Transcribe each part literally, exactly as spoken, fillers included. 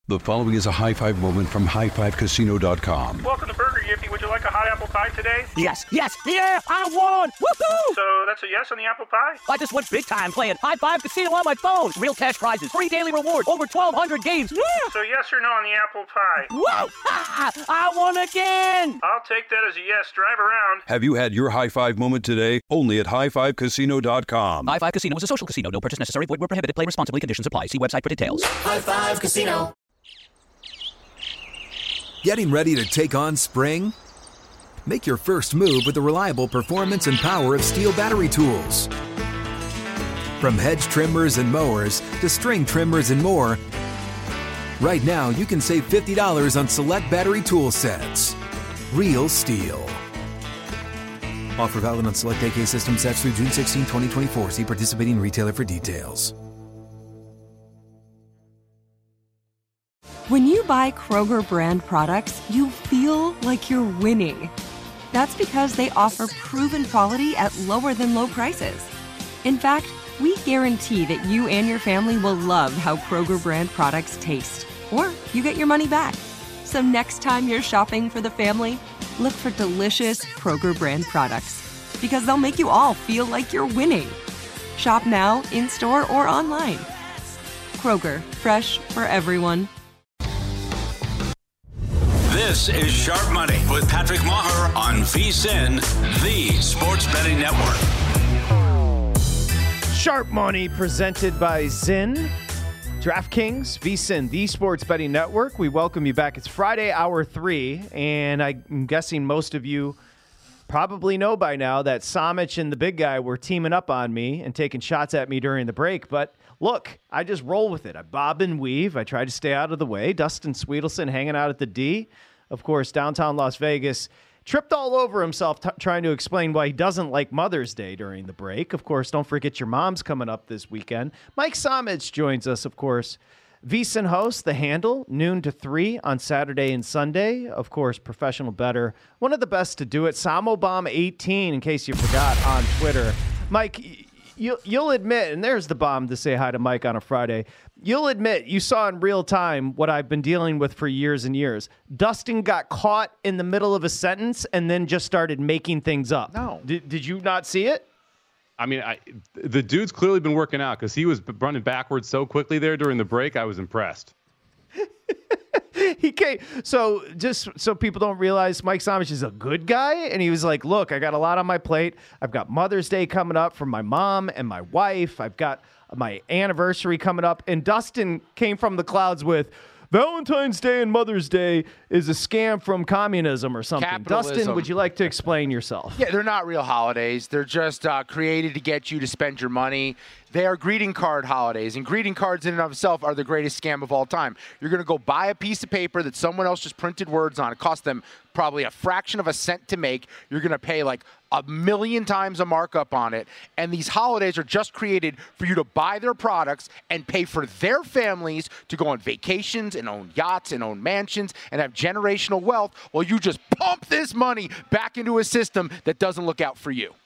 The following is a high five moment from high five casino dot com. Welcome to Burger Yippee. Would you like a hot apple pie today? Yes, yes, yeah, I won! Woohoo! So that's a yes on the apple pie? I just went big time playing High Five Casino on my phone. Real cash prizes, free daily rewards, over twelve hundred games. Yeah! So yes or no on the apple pie? Whoa! Ha! I won again! I'll take that as a yes. Drive around. Have you had your high five moment today? Only at high five casino dot com. High Five Casino is a social casino. No purchase necessary. Void where prohibited. Play responsibly. Conditions apply. See website for details. High Five Casino. Getting ready to take on spring? Make your first move with the reliable performance and power of Steel battery tools. From hedge trimmers and mowers to string trimmers and more, right now you can save fifty dollars on select battery tool sets. Real Steel. Offer valid on select A K system sets through June sixteenth, twenty twenty-four. See participating retailer for details. When you buy Kroger brand products, you feel like you're winning. That's because they offer proven quality at lower than low prices. In fact, we guarantee that you and your family will love how Kroger brand products taste, or you get your money back. So next time you're shopping for the family, look for delicious Kroger brand products, because they'll make you all feel like you're winning. Shop now, in-store, or online. Kroger, fresh for everyone. This is Sharp Money with Patrick Maher on V S I N, the sports betting network. Sharp Money presented by Zyn. DraftKings, V S I N, the sports betting network. We welcome you back. It's Friday, hour three, and I'm guessing most of you probably know by now that Samich and the big guy were teaming up on me and taking shots at me during the break, but look, I just roll with it. I bob and weave. I try to stay out of the way. Dustin Sweetelson hanging out at the D. Of course, downtown Las Vegas. Tripped all over himself t- trying to explain why he doesn't like Mother's Day during the break. Of course, don't forget your mom's coming up this weekend. Mike Samich joins us, of course. V S I N host, The Handle, noon to three on Saturday and Sunday. Of course, professional bettor. One of the best to do it. Samobomb eighteen, in case you forgot, on Twitter. Mike, you, you'll admit, and there's the bomb to say hi to Mike on a Friday. You'll admit you saw in real time what I've been dealing with for years and years. Dustin got caught in the middle of a sentence and then just started making things up. No. Did, did you not see it? I mean, I, the dude's clearly been working out because he was running backwards so quickly there during the break. I was impressed. He came. So just so people don't realize, Mike Samich is a good guy. And he was like, look, I got a lot on my plate. I've got Mother's Day coming up from my mom and my wife. I've got my anniversary coming up. And Dustin came from the clouds with, Valentine's Day and Mother's Day is a scam from communism or something. Capitalism. Dustin, would you like to explain yourself? Yeah, they're not real holidays. They're just uh, created to get you to spend your money. They are greeting card holidays, and greeting cards in and of itself are the greatest scam of all time. You're going to go buy a piece of paper that someone else just printed words on. It cost them probably a fraction of a cent to make. You're going to pay like a million times a markup on it, and these holidays are just created for you to buy their products and pay for their families to go on vacations and own yachts and own mansions and have generational wealth while you just pump this money back into a system that doesn't look out for you.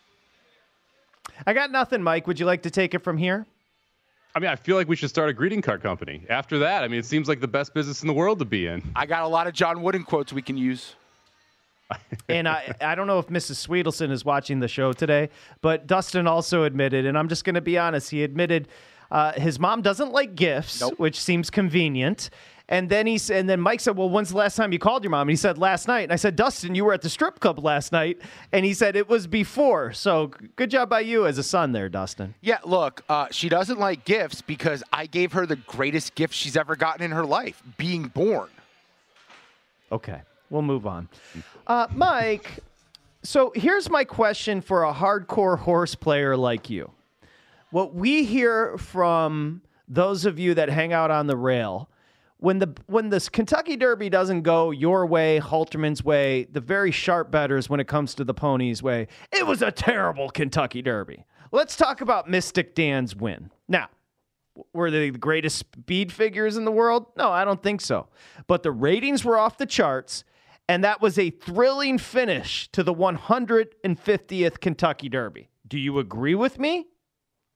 I got nothing, Mike. Would you like to take it from here? I mean, I feel like we should start a greeting card company. After that, I mean, it seems like the best business in the world to be in. I got a lot of John Wooden quotes we can use. And I, I don't know if Missus Sweetelson is watching the show today, but Dustin also admitted, and I'm just going to be honest, he admitted uh, his mom doesn't like gifts, nope. which seems convenient. And then he and then Mike said, well, when's the last time you called your mom? And he said, last night. And I said, Dustin, you were at the strip club last night. And he said, it was before. So good job by you as a son there, Dustin. Yeah, look, uh, she doesn't like gifts because I gave her the greatest gift she's ever gotten in her life, being born. Okay, we'll move on. Uh, Mike, so here's my question for a hardcore horse player like you. What we hear from those of you that hang out on the rail, When the when this Kentucky Derby doesn't go your way, Halterman's way, the very sharp bettors when it comes to the ponies' way, it was a terrible Kentucky Derby. Let's talk about Mystic Dan's win. Now, were they the greatest speed figures in the world? No, I don't think so. But the ratings were off the charts, and that was a thrilling finish to the one hundred fiftieth Kentucky Derby. Do you agree with me?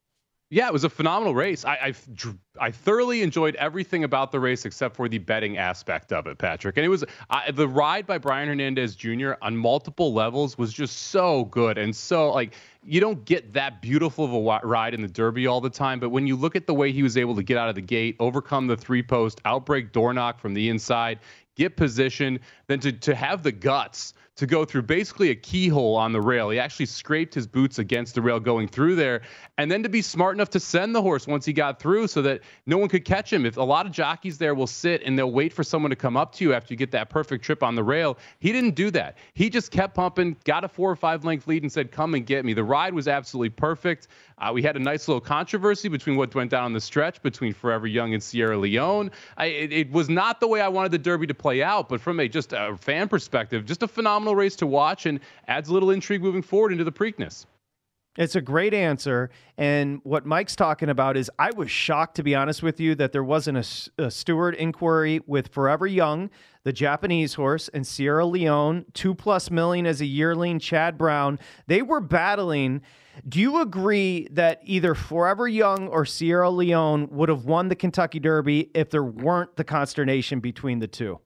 Yeah, it was a phenomenal race. I, I I thoroughly enjoyed everything about the race except for the betting aspect of it, Patrick. And it was I, the ride by Brian Hernandez Junior on multiple levels was just so good and so like you don't get that beautiful of a ride in the Derby all the time. But when you look at the way he was able to get out of the gate, overcome the three post, outbreak door knock from the inside, get position, then to to have the guts to go through basically a keyhole on the rail. He actually scraped his boots against the rail going through there, and then to be smart enough to send the horse once he got through so that no one could catch him. If a lot of jockeys there will sit and they'll wait for someone to come up to you after you get that perfect trip on the rail, he didn't do that. He just kept pumping, got a four or five length lead and said, come and get me. The ride was absolutely perfect. Uh, we had a nice little controversy between what went down on the stretch between Forever Young and Sierra Leone. I, it, it was not the way I wanted the Derby to play out, but from a just a fan perspective, just a phenomenal race to watch and adds a little intrigue moving forward into the Preakness. It's a great answer. And what Mike's talking about is I was shocked, to be honest with you, that there wasn't a, a steward inquiry with Forever Young, the Japanese horse, and Sierra Leone, two plus million as a yearling, Chad Brown. They were battling. Do you agree that either Forever Young or Sierra Leone would have won the Kentucky Derby if there weren't the consternation between the two?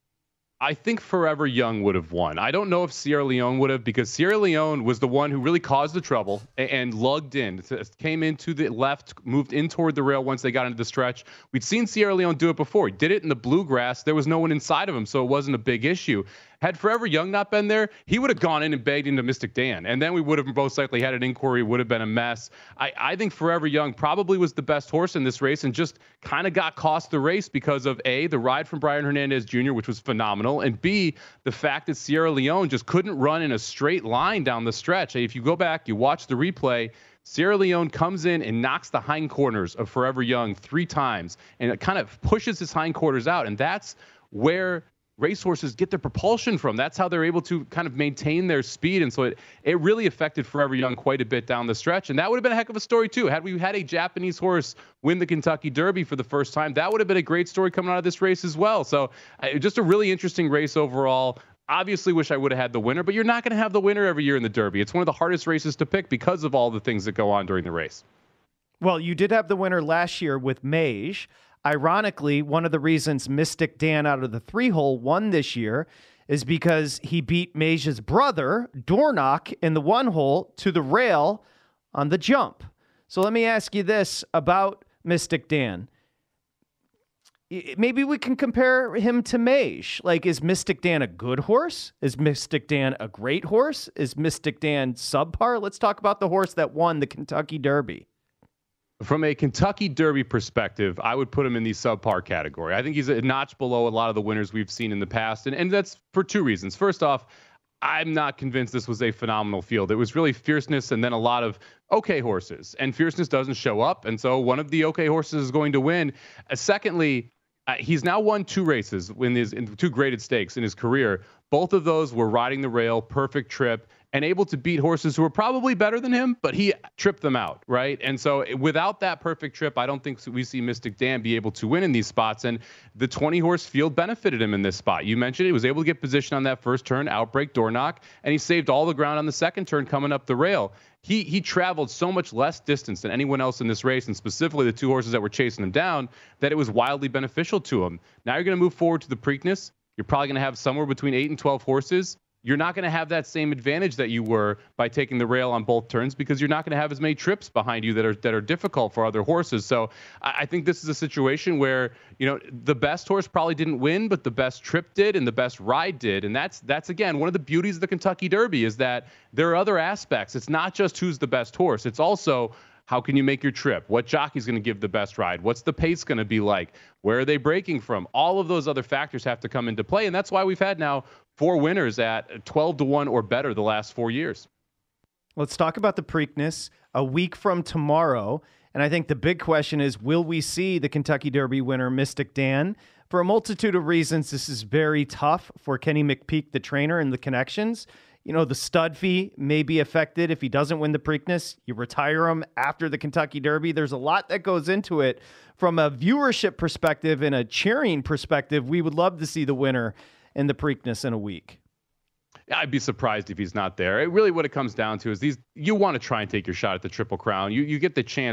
I think Forever Young would have won. I don't know if Sierra Leone would have, because Sierra Leone was the one who really caused the trouble and, and lugged in, came into the left, moved in toward the rail once they got into the stretch. We'd seen Sierra Leone do it before. He did it in the bluegrass. There was no one inside of him, so it wasn't a big issue. Had Forever Young not been there, he would have gone in and begged into Mystic Dan, and then we would have most likely had an inquiry, would have been a mess. I, I think Forever Young probably was the best horse in this race and just kind of got cost the race because of A, the ride from Brian Hernandez Junior, which was phenomenal, and B, the fact that Sierra Leone just couldn't run in a straight line down the stretch. If you go back, you watch the replay, Sierra Leone comes in and knocks the hindquarters of Forever Young three times, and it kind of pushes his hindquarters out, and that's where racehorses get their propulsion from. That's how they're able to kind of maintain their speed. And so it, it really affected Forever Young quite a bit down the stretch. And that would have been a heck of a story too. Had we had a Japanese horse win the Kentucky Derby for the first time, that would have been a great story coming out of this race as well. So uh, just a really interesting race overall. Obviously wish I would have had the winner, but you're not going to have the winner every year in the Derby. It's one of the hardest races to pick because of all the things that go on during the race. Well, you did have the winner last year with Mage. Ironically, one of the reasons Mystic Dan out of the three hole won this year is because he beat Mage's brother, Dornock, in the one hole to the rail on the jump. So let me ask you this about Mystic Dan. Maybe we can compare him to Mage. Like, is Mystic Dan a good horse? Is Mystic Dan a great horse? Is Mystic Dan subpar? Let's talk about the horse that won the Kentucky Derby. From a Kentucky Derby perspective, I would put him in the subpar category. I think he's a notch below a lot of the winners we've seen in the past, and, and that's for two reasons. First off, I'm not convinced this was a phenomenal field. It was really fierceness and then a lot of okay horses, and fierceness doesn't show up, and so one of the okay horses is going to win. Uh, secondly, uh, he's now won two races in his in two graded stakes in his career. Both of those were riding the rail, perfect trip, and able to beat horses who were probably better than him, but he tripped them out, right? And so without that perfect trip, I don't think we see Mystic Dan be able to win in these spots, and the twenty-horse field benefited him in this spot. You mentioned he was able to get position on that first turn, outbreak, door knock, and he saved all the ground on the second turn coming up the rail. He he traveled so much less distance than anyone else in this race, and specifically the two horses that were chasing him down, that it was wildly beneficial to him. Now you're going to move forward to the Preakness. You're probably going to have somewhere between eight and twelve horses. You're not going to have that same advantage that you were by taking the rail on both turns, because you're not going to have as many trips behind you that are that are difficult for other horses. So I, I think this is a situation where, you know, the best horse probably didn't win, but the best trip did and the best ride did. And that's, that's again, one of the beauties of the Kentucky Derby is that there are other aspects. It's not just who's the best horse. It's also how can you make your trip? What jockey's going to give the best ride? What's the pace going to be like? Where are they breaking from? All of those other factors have to come into play. And that's why we've had now four winners at twelve to one or better the last four years. Let's talk about the Preakness a week from tomorrow. And I think the big question is, will we see the Kentucky Derby winner, Mystic Dan? For a multitude of reasons, this is very tough for Kenny McPeek, the trainer, and the connections. You know, the stud fee may be affected if he doesn't win the Preakness. You retire him after the Kentucky Derby. There's a lot that goes into it. From a viewership perspective and a cheering perspective, we would love to see the winner in the Preakness in a week. I'd be surprised if he's not there. It really what it comes down to is these. You want to try and take your shot at the Triple Crown. You you get the chance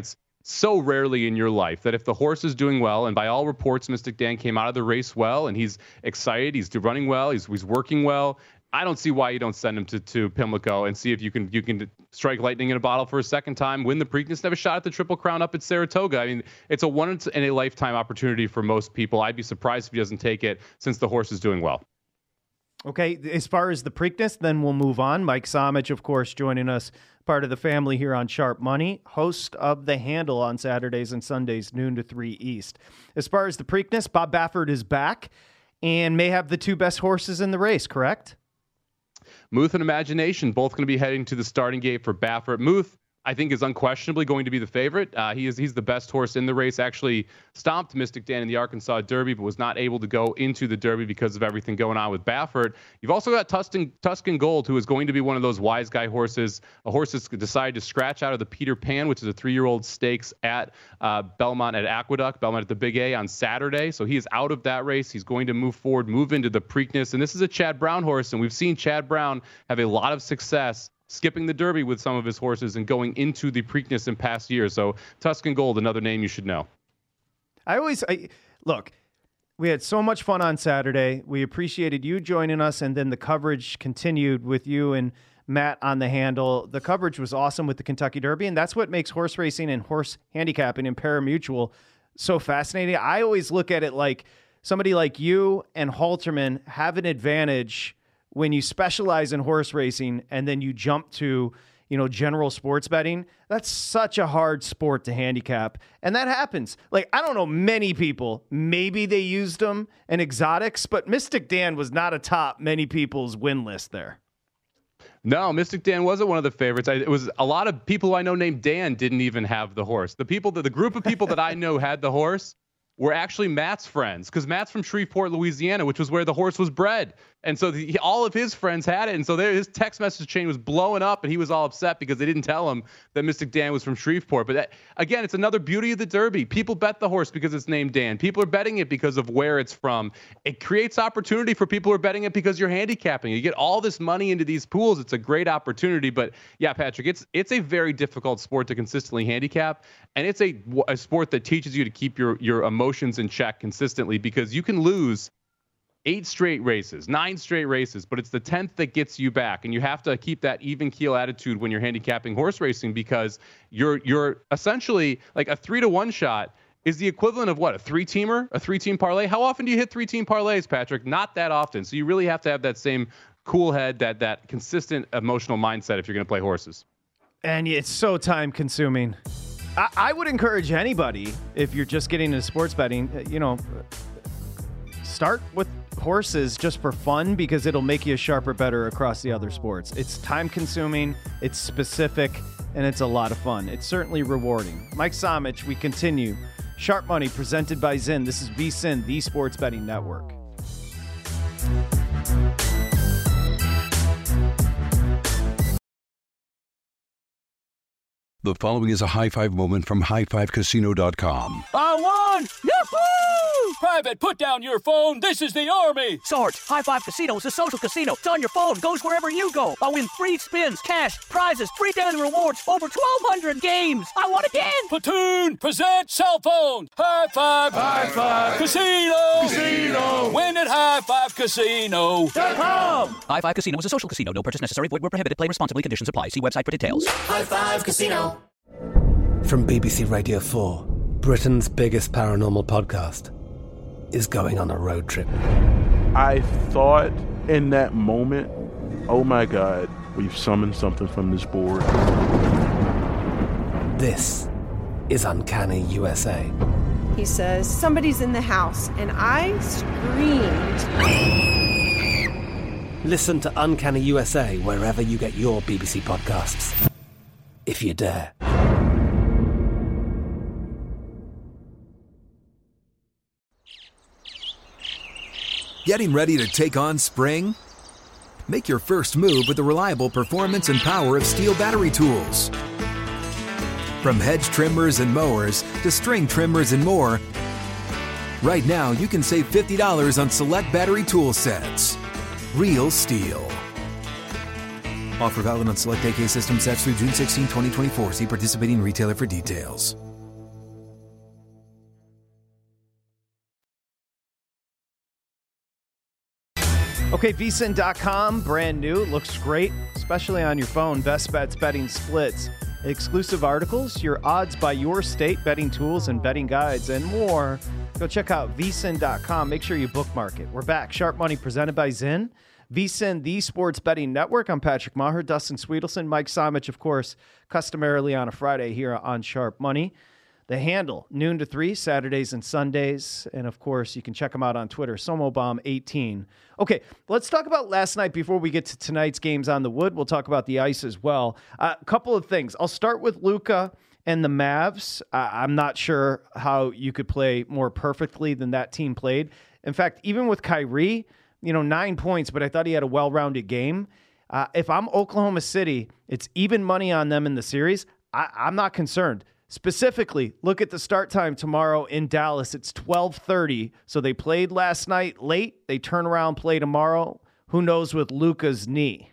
so rarely in your life that if the horse is doing well, and by all reports, Mystic Dan came out of the race well, and he's excited, he's running well, he's he's working well. I don't see why you don't send him to, to Pimlico and see if you can you can strike lightning in a bottle for a second time, win the Preakness, have a shot at the Triple Crown up at Saratoga. I mean, it's a once in a lifetime opportunity for most people. I'd be surprised if he doesn't take it since the horse is doing well. Okay, as far as the Preakness, then we'll move on. Mike Somich, of course, joining us, part of the family here on Sharp Money, host of The Handle on Saturdays and Sundays, noon to three East. As far as the Preakness, Bob Baffert is back and may have the two best horses in the race, correct? Muth and Imagination both going to be heading to the starting gate for Baffert. Muth, I think, is unquestionably going to be the favorite. Uh, he is he's the best horse in the race. Actually stomped Mystic Dan in the Arkansas Derby, but was not able to go into the Derby because of everything going on with Baffert. You've also got Tuscan, Tuscan Gold, who is going to be one of those wise guy horses, a horse that's decided to scratch out of the Peter Pan, which is a three-year-old stakes at uh, Belmont at Aqueduct, Belmont at the Big A on Saturday. So he is out of that race. He's going to move forward, move into the Preakness. And this is a Chad Brown horse, and we've seen Chad Brown have a lot of success skipping the Derby with some of his horses and going into the Preakness in past years. So Tuscan Gold, another name you should know. I always, I, look, we had so much fun on Saturday. We appreciated you joining us, and then the coverage continued with you and Matt on The Handle. The coverage was awesome with the Kentucky Derby, and that's what makes horse racing and horse handicapping and pari-mutuel so fascinating. I always look at it like somebody like you and Halterman have an advantage when you specialize in horse racing and then you jump to, you know, general sports betting. That's such a hard sport to handicap. And that happens. Like, I don't know many people, maybe they used them in exotics, but Mystic Dan was not atop many people's win list there. No, Mystic Dan wasn't one of the favorites. I, it was a lot of people I know named Dan didn't even have the horse. The people that the group of people that I know had the horse were actually Matt's friends, because Matt's from Shreveport, Louisiana, which was where the horse was bred. And so the, all of his friends had it. And so there, his text message chain was blowing up, and he was all upset because they didn't tell him that Mystic Dan was from Shreveport. But that, again, it's another beauty of the Derby. People bet the horse because it's named Dan. People are betting it because of where it's from. It creates opportunity for people who are betting it because you're handicapping. You get all this money into these pools. It's a great opportunity. But yeah, Patrick, it's it's a very difficult sport to consistently handicap. And it's a, a sport that teaches you to keep your, your emotions in check consistently, because you can lose eight straight races, nine straight races, but it's the tenth that gets you back. And you have to keep that even keel attitude when you're handicapping horse racing, because you're you're essentially like a three to one shot is the equivalent of what, a three teamer, a three team parlay. How often do you hit three team parlays, Patrick? Not that often. So you really have to have that same cool head, that that consistent emotional mindset if you're going to play horses. And it's so time consuming. I, I would encourage anybody, if you're just getting into sports betting, you know, start with horses just for fun, because it'll make you a sharper better across the other sports. It's time consuming, it's specific, and it's a lot of fun. It's certainly rewarding. Mike Somich, we continue. Sharp Money presented by Zyn. This is V S I N, the Sports Betting Network. The following is a high five moment from high five casino dot com. I won! Yahoo! Private, put down your phone. This is the Army. Sarge, High Five Casino is a social casino. It's on your phone. Goes wherever you go. I win free spins, cash, prizes, free daily rewards, over twelve hundred games. I won again. Platoon, present cell phone. High Five. High Five. Casino. Casino. Win at high five casino dot com. High Five Casino is a social casino. No purchase necessary. Void where prohibited. Play responsibly. Conditions apply. See website for details. High Five Casino. From B B C Radio four, Britain's biggest paranormal podcast is going on a road trip. I thought in that moment, oh my God, we've summoned something from this board. This is Uncanny U S A. He says, somebody's in the house, and I screamed. Listen to Uncanny U S A wherever you get your B B C podcasts, if you dare. Getting ready to take on spring? Make your first move with the reliable performance and power of Steel battery tools. From hedge trimmers and mowers to string trimmers and more, right now you can save fifty dollars on select battery tool sets. Real Steel. Offer valid on select A K system sets through June sixteenth, twenty twenty-four. See participating retailer for details. Okay, V S I N dot com, brand new. Looks great, especially on your phone. Best bets, betting splits, exclusive articles, your odds by your state, betting tools and betting guides, and more. Go check out V S I N dot com. Make sure you bookmark it. We're back. Sharp Money presented by Zyn. V S I N, the Sports Betting Network. I'm Patrick Maher, Dustin Sweetelson, Mike Somich, of course, customarily on a Friday here on Sharp Money. The Handle, noon to three, Saturdays and Sundays. And, of course, you can check them out on Twitter, Somobomb eighteen. Okay, let's talk about last night before we get to tonight's games on the wood. We'll talk about the ice as well. A uh, couple of things. I'll start with Luka and the Mavs. Uh, I'm not sure how you could play more perfectly than that team played. In fact, even with Kyrie, you know, nine points, but I thought he had a well-rounded game. Uh, if I'm Oklahoma City, it's even money on them in the series. I, I'm not concerned. Specifically, look at the start time tomorrow in Dallas. It's twelve thirty. So they played last night late. They turn around, play tomorrow. Who knows with Luka's knee?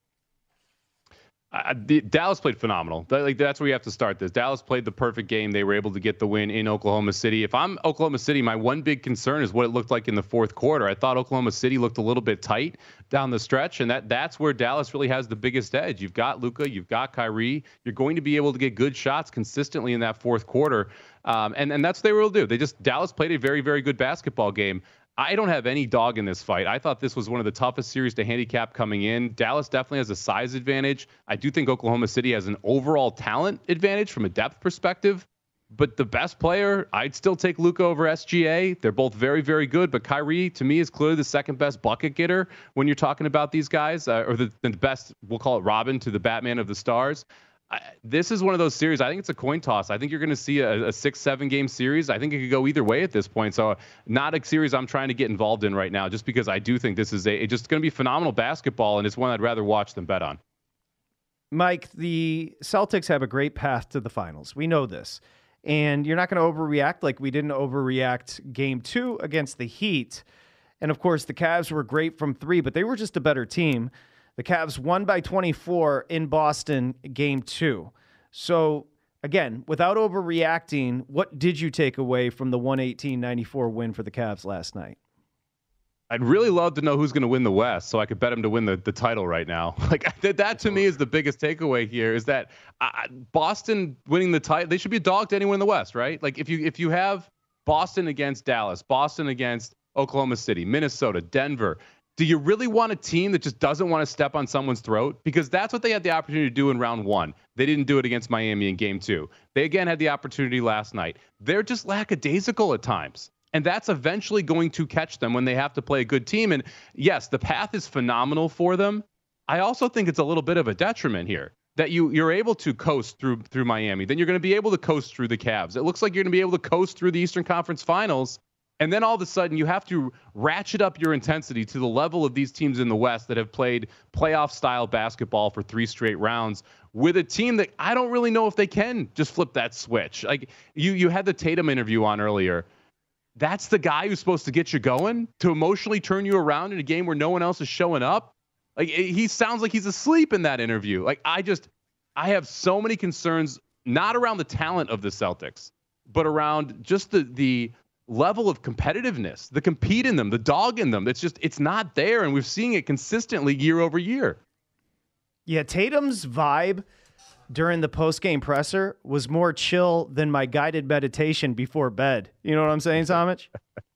Uh, the, Dallas played phenomenal. That, like, that's where you have to start this. Dallas played the perfect game. They were able to get the win in Oklahoma City. If I'm Oklahoma City, my one big concern is what it looked like in the fourth quarter. I thought Oklahoma City looked a little bit tight down the stretch, and that that's where Dallas really has the biggest edge. You've got Luka, you've got Kyrie. You're going to be able to get good shots consistently in that fourth quarter, um, and, and that's what they will do. They just Dallas played a very, very good basketball game. I don't have any dog in this fight. I thought this was one of the toughest series to handicap coming in. Dallas definitely has a size advantage. I do think Oklahoma City has an overall talent advantage from a depth perspective. But the best player, I'd still take Luka over S G A. They're both very, very good. But Kyrie, to me, is clearly the second best bucket getter when you're talking about these guys, uh, or the, the best, we'll call it Robin to the Batman of the stars. I, this is one of those series. I think it's a coin toss. I think you're going to see a, a six, seven game series. I think it could go either way at this point. So not a series I'm trying to get involved in right now, just because I do think this is a it's just going to be phenomenal basketball, and it's one I'd rather watch than bet on. Mike, the Celtics have a great path to the finals. We know this. And you're not going to overreact like we didn't overreact game two against the Heat. And, of course, the Cavs were great from three, but they were just a better team. The Cavs won by twenty-four in Boston game two. So, again, without overreacting, what did you take away from the one eighteen ninety-four win for the Cavs last night? I'd really love to know who's going to win the West so I could bet him to win the, the title right now. Like that, that to me is the biggest takeaway here is that uh, Boston winning the title, they should be a dog to anyone in the West, right? Like if you if you have Boston against Dallas, Boston against Oklahoma City, Minnesota, Denver, do you really want a team that just doesn't want to step on someone's throat? Because that's what they had the opportunity to do in round one. They didn't do it against Miami in game two. They again had the opportunity last night. They're just lackadaisical at times. And that's eventually going to catch them when they have to play a good team. And yes, the path is phenomenal for them. I also think it's a little bit of a detriment here that you, you're able to coast through through Miami. Then you're going to be able to coast through the Cavs. It looks like you're going to be able to coast through the Eastern Conference Finals. And then all of a sudden you have to ratchet up your intensity to the level of these teams in the West that have played playoff-style basketball for three straight rounds with a team that I don't really know if they can just flip that switch. Like you, you had the Tatum interview on earlier. That's the guy who's supposed to get you going, to emotionally turn you around in a game where no one else is showing up. Like he sounds like he's asleep in that interview. Like I just, I have so many concerns, not around the talent of the Celtics, but around just the the level of competitiveness, the compete in them, the dog in them. It's just, it's not there. And we're seeing it consistently year over year. Yeah, Tatum's vibe during the post-game presser was more chill than my guided meditation before bed. You know what I'm saying, Somich?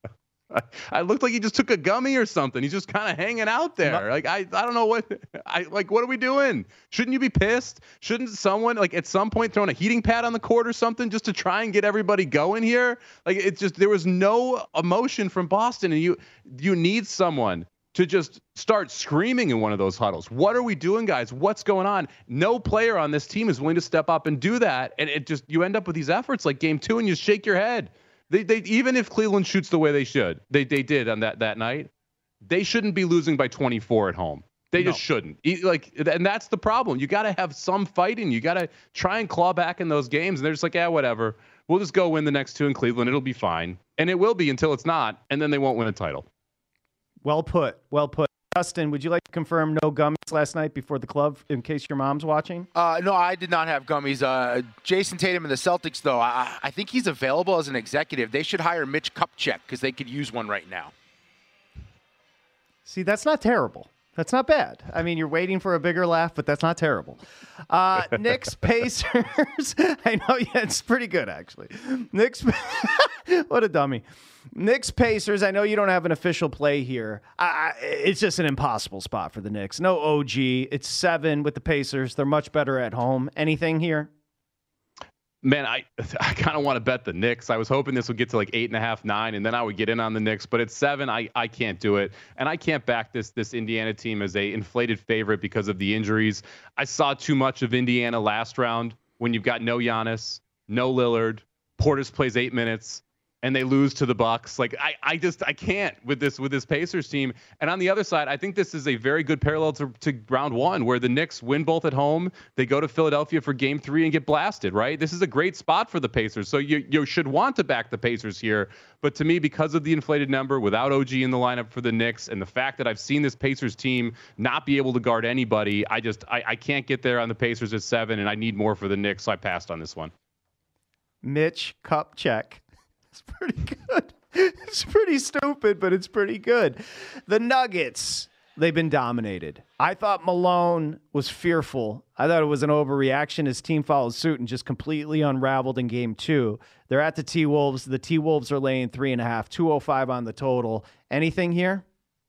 I looked like he just took a gummy or something. He's just kind of hanging out there. Like, I, I don't know what, I like, what are we doing? Shouldn't you be pissed? Shouldn't someone, like, at some point throw a heating pad on the court or something just to try and get everybody going here? Like, it's just, there was no emotion from Boston, and you, you need someone to just start screaming in one of those huddles. What are we doing, guys? What's going on? No player on this team is willing to step up and do that. And it just, you end up with these efforts like game two and you shake your head. They, they, even if Cleveland shoots the way they should, they, they did on that, that night, they shouldn't be losing by twenty-four at home. They no. just shouldn't. Like, and that's the problem. You got to have some fighting. You got to try and claw back in those games. And they're just like, yeah, whatever. We'll just go win the next two in Cleveland. It'll be fine. And it will be until it's not. And then they won't win a title. Well put. Well put. Dustin, would you like to confirm no gummies last night before the club in case your mom's watching? Uh, no, I did not have gummies. Uh, Jason Tatum and the Celtics, though, I, I think he's available as an executive. They should hire Mitch Kupchak because they could use one right now. See, that's not terrible. That's not bad. I mean, you're waiting for a bigger laugh, but that's not terrible. Uh, Knicks Pacers. I know, yeah, it's pretty good, actually. Knicks, what a dummy. Knicks Pacers. I know you don't have an official play here. I, I, it's just an impossible spot for the Knicks. No O G. It's seven with the Pacers. They're much better at home. Anything here? Man, I I kind of want to bet the Knicks. I was hoping this would get to like eight and a half, nine, and then I would get in on the Knicks. But at seven, I, I can't do it, and I can't back this this Indiana team as a inflated favorite because of the injuries. I saw too much of Indiana last round when you've got no Giannis, no Lillard, Portis plays eight minutes, and they lose to the Bucks. Like I, I just I can't with this with this Pacers team. And on the other side, I think this is a very good parallel to, to round one, where the Knicks win both at home. They go to Philadelphia for game three and get blasted, right? This is a great spot for the Pacers. So you you should want to back the Pacers here. But to me, because of the inflated number, without O G in the lineup for the Knicks, and the fact that I've seen this Pacers team not be able to guard anybody, I just I, I can't get there on the Pacers at seven, and I need more for the Knicks, so I passed on this one. Mitch Kupchak. It's pretty good. It's pretty stupid, but it's pretty good. The Nuggets, they've been dominated. I thought Malone was fearful. I thought it was an overreaction. His team followed suit and just completely unraveled in game two. They're at the T-Wolves. The T-Wolves are laying three and a half, two oh five on the total. Anything here?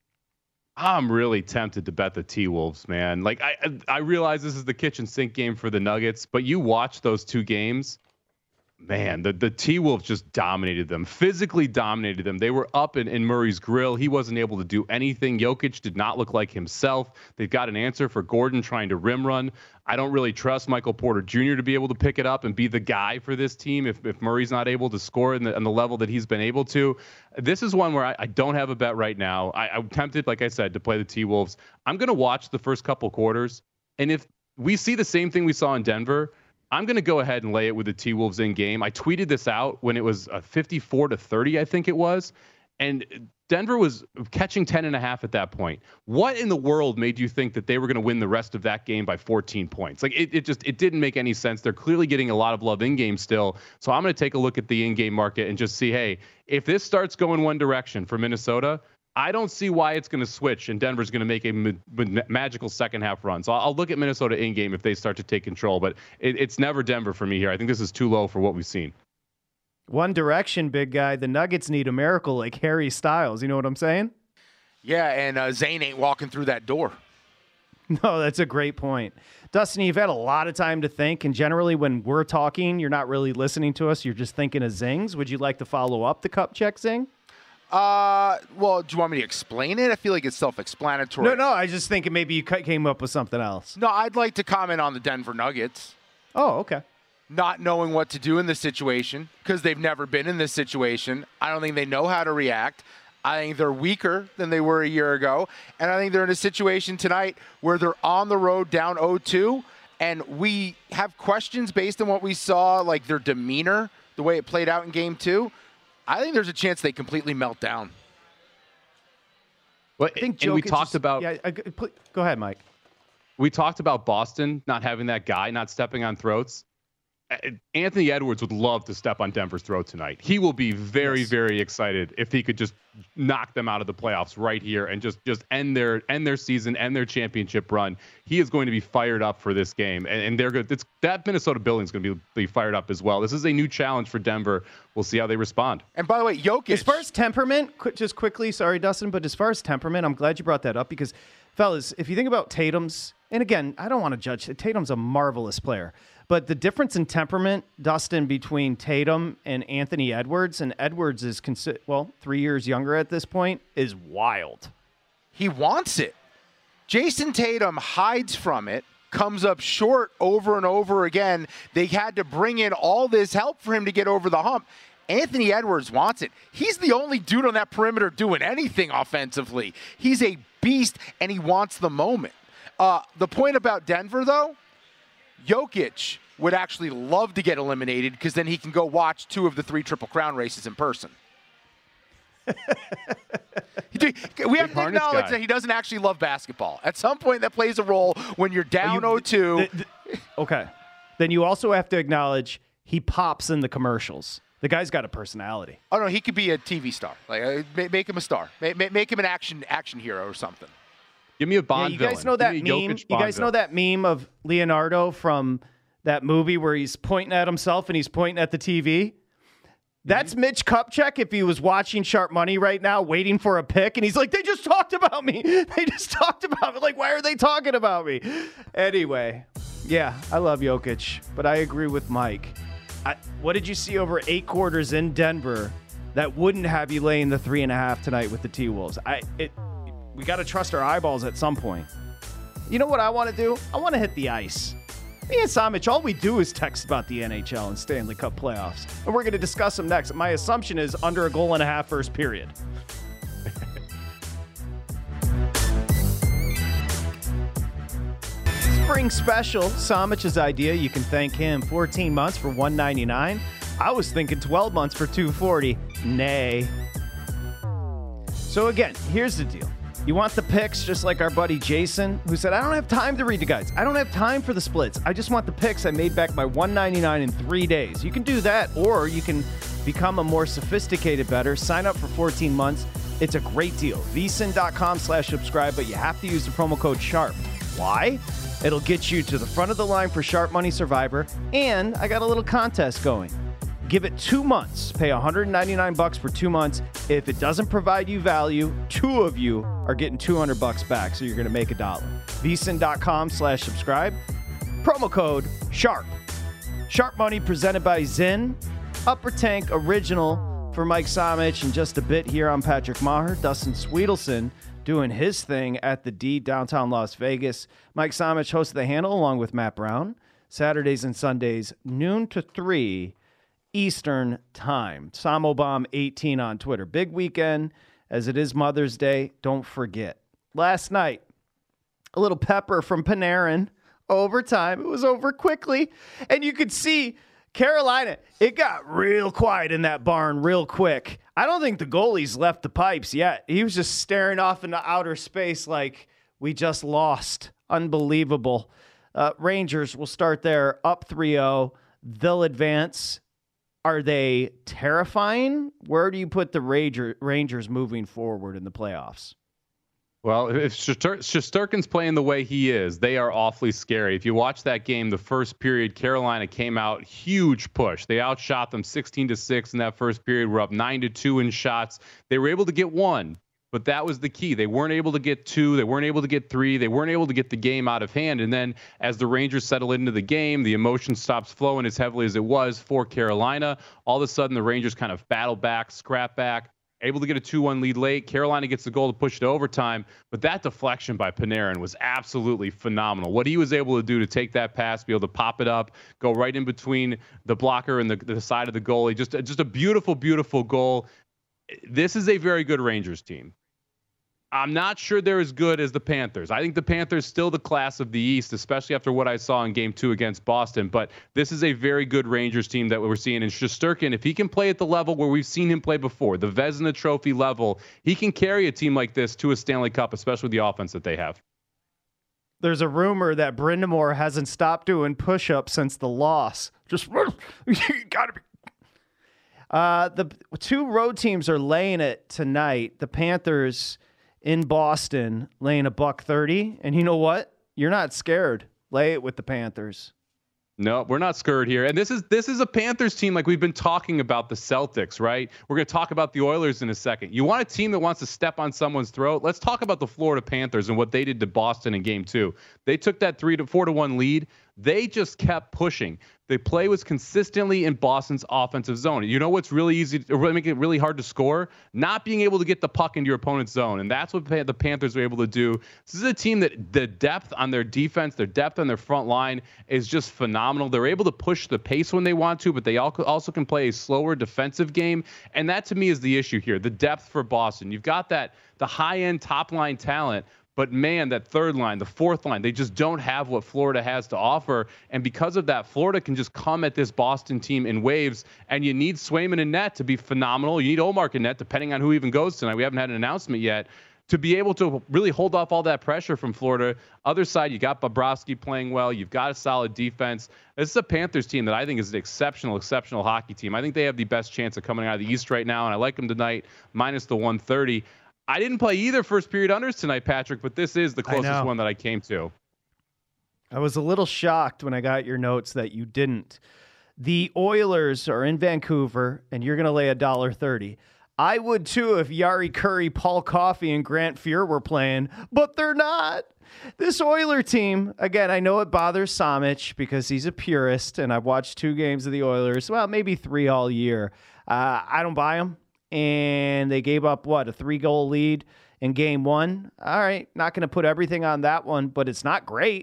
I'm really tempted to bet the T-Wolves, man. Like I, I realize this is the kitchen sink game for the Nuggets, but you watch those two games. Man, the, the T-Wolves just dominated them, physically dominated them. They were up in, in Murray's grill. He wasn't able to do anything. Jokic did not look like himself. They've got an answer for Gordon trying to rim run. I don't really trust Michael Porter Junior to be able to pick it up and be the guy for this team if, if Murray's not able to score in the, on the level that he's been able to. This is one where I, I don't have a bet right now. I, I'm tempted, like I said, to play the T-Wolves. I'm going to watch the first couple quarters, and if we see the same thing we saw in Denver, I'm going to go ahead and lay it with the T-Wolves in game. I tweeted this out when it was a fifty-four to thirty, I think it was. And Denver was catching ten and a half at that point. What in the world made you think that they were going to win the rest of that game by fourteen points? Like it, it just, it didn't make any sense. They're clearly getting a lot of love in game still. So I'm going to take a look at the in-game market and just see, hey, if this starts going one direction for Minnesota, I don't see why it's going to switch and Denver's going to make a ma- ma- magical second half run. So I'll look at Minnesota in game if they start to take control, but it, it's never Denver for me here. I think this is too low for what we've seen. One direction, big guy. The Nuggets need a miracle like Harry Styles. You know what I'm saying? Yeah, and uh, Zane ain't walking through that door. No, that's a great point. Dustin, you've had a lot of time to think, and generally when we're talking, you're not really listening to us. You're just thinking of zings. Would you like to follow up the Kupchak zing? Uh, well, do you want me to explain it? I feel like it's self-explanatory. No, no, I was just thinking maybe you came up with something else. No, I'd like to comment on the Denver Nuggets. Oh, okay. Not knowing what to do in this situation because they've never been in this situation. I don't think they know how to react. I think they're weaker than they were a year ago. And I think they're in a situation tonight where they're on the road down oh two, and we have questions based on what we saw, like their demeanor, the way it played out in game two. I think there's a chance they completely melt down. Well, I think and we talked is, about. Yeah, I, go ahead, Mike. We talked about Boston not having that guy, not stepping on throats. Anthony Edwards would love to step on Denver's throat tonight. He will be very, yes. very excited if he could just knock them out of the playoffs right here and just just end their end their season, end their championship run. He is going to be fired up for this game, and, and they're good. It's, that Minnesota building is going to be, be fired up as well. This is a new challenge for Denver. We'll see how they respond. And by the way, Jokic. As far as temperament, just quickly, sorry, Dustin, but as far as temperament, I'm glad you brought that up because, fellas, if you think about Tatum's, and again, I don't want to judge. Tatum's a marvelous player. But the difference in temperament, Dustin, between Tatum and Anthony Edwards, and Edwards is, consi- well, three years younger at this point, is wild. He wants it. Jason Tatum hides from it, comes up short over and over again. They had to bring in all this help for him to get over the hump. Anthony Edwards wants it. He's the only dude on that perimeter doing anything offensively. He's a beast, and he wants the moment. Uh, the point about Denver, though, Jokic would actually love to get eliminated because then he can go watch two of the three Triple Crown races in person. We have to acknowledge guy. that he doesn't actually love basketball. At some point, that plays a role when you're down oh two. The, the, okay. Then you also have to acknowledge he pops in the commercials. The guy's got a personality. Oh no, he could be a T V star. Like uh, make, make him a star. Make, make him an action action hero or something. Give me a Bond yeah, you villain. guys know that Give me a meme? Jokic You Bond guys know villain. that meme of Leonardo from that movie where he's pointing at himself and he's pointing at the T V? That's mm-hmm. Mitch Kupchak if he was watching Sharp Money right now, waiting for a pick, and he's like, they just talked about me. They just talked about me. Like, why are they talking about me? Anyway, yeah, I love Jokic, but I agree with Mike. I, what did you see over eight quarters in Denver that wouldn't have you laying the three and a half tonight with the T-Wolves? I it. We got to trust our eyeballs at some point. You know what I want to do? I want to hit the ice. Me and Samich, all we do is text about the N H L and Stanley Cup playoffs. And we're going to discuss them next. My assumption is under a goal and a half first period. Spring special, Samich's idea. You can thank him. fourteen months for one ninety-nine. I was thinking twelve months for two forty. Nay. So again, here's the deal. You want the picks just like our buddy Jason, who said, I don't have time to read the guides. I don't have time for the splits. I just want the picks. I made back my one ninety-nine in three days. You can do that, or you can become a more sophisticated bettor. Sign up for fourteen months. It's a great deal. V S I N dot com slash subscribe, but you have to use the promo code SHARP. Why? It'll get you to the front of the line for Sharp Money Survivor, and I got a little contest going. Give it two months. Pay one ninety-nine bucks for two months. If it doesn't provide you value, two of you are getting two hundred bucks back, so you're going to make a dollar. V S I N dot com slash subscribe. Promo code SHARP. Sharp Money presented by Zyn. Upper Tank original for Mike Samich. In just a bit here, I'm Patrick Maher. Dustin Sweetelson doing his thing at the D, downtown Las Vegas. Mike Samich hosts The Handle along with Matt Brown. Saturdays and Sundays, noon to three Eastern time. Samobomb eighteen on Twitter. Big weekend as it is Mother's Day. Don't forget. Last night, a little pepper from Panarin. Overtime. It was over quickly. And you could see Carolina, it got real quiet in that barn real quick. I don't think the goalie's left the pipes yet. He was just staring off into outer space like we just lost. Unbelievable. Uh, Rangers will start there up three oh. They'll advance. Are they terrifying? Where do you put the Ranger, Rangers moving forward in the playoffs? Well, if Shesterkin's playing the way he is, they are awfully scary. If you watch that game, the first period, Carolina came out, huge push. They outshot them sixteen to six in that first period. We're up nine to two in shots. They were able to get one, but that was the key. They weren't able to get two. They weren't able to get three. They weren't able to get the game out of hand. And then as the Rangers settle into the game, the emotion stops flowing as heavily as it was for Carolina. All of a sudden, the Rangers kind of battle back, scrap back, able to get a two one lead late. Carolina gets the goal to push to overtime, but that deflection by Panarin was absolutely phenomenal. What he was able to do to take that pass, be able to pop it up, go right in between the blocker and the, the side of the goalie. Just, just a beautiful, beautiful goal. This is a very good Rangers team. I'm not sure they're as good as the Panthers. I think the Panthers still the class of the East, especially after what I saw in game two against Boston. But this is a very good Rangers team that we're seeing. And Shesterkin, if he can play at the level where we've seen him play before, the Vezina Trophy level, he can carry a team like this to a Stanley Cup, especially with the offense that they have. There's a rumor that Brind'Amour hasn't stopped doing push-ups since the loss. Just, you gotta be. Uh, the two road teams are laying it tonight. The Panthers in Boston laying a buck thirty. And you know what? You're not scared. Lay it with the Panthers. No, we're not scared here. And this is this is a Panthers team like we've been talking about the Celtics, right? We're going to talk about the Oilers in a second. You want a team that wants to step on someone's throat? Let's talk about the Florida Panthers and what they did to Boston in game two. They took that three to four to one lead. They just kept pushing. The play was consistently in Boston's offensive zone. You know what's really easy, or really make it really hard to score? Not being able to get the puck into your opponent's zone. And that's what the Panthers were able to do. This is a team that the depth on their defense, their depth on their front line is just phenomenal. They're able to push the pace when they want to, but they also can play a slower defensive game. And that to me is the issue here, the depth for Boston. You've got that, the high-end top-line talent, but man, that third line, the fourth line, they just don't have what Florida has to offer. And because of that, Florida can just come at this Boston team in waves. And you need Swayman and net to be phenomenal. You need Olmark and net, depending on who even goes tonight. We haven't had an announcement yet, to be able to really hold off all that pressure from Florida. Other side, you got Bobrovsky playing well. You've got a solid defense. This is a Panthers team that I think is an exceptional, exceptional hockey team. I think they have the best chance of coming out of the East right now, and I like them tonight, minus the one thirty. I didn't play either first period unders tonight, Patrick, but this is the closest one that I came to. I was a little shocked when I got your notes that you didn't. The Oilers are in Vancouver, and you're going to lay a dollar thirty. I would too if Yari Curry, Paul Coffey, and Grant Fuhr were playing, but they're not. This Oiler team, again, I know it bothers Samich because he's a purist, and I've watched two games of the Oilers, well, maybe three all year. Uh, I don't buy them, and they gave up, what, a three-goal lead in game one? All right, not going to put everything on that one, but it's not great.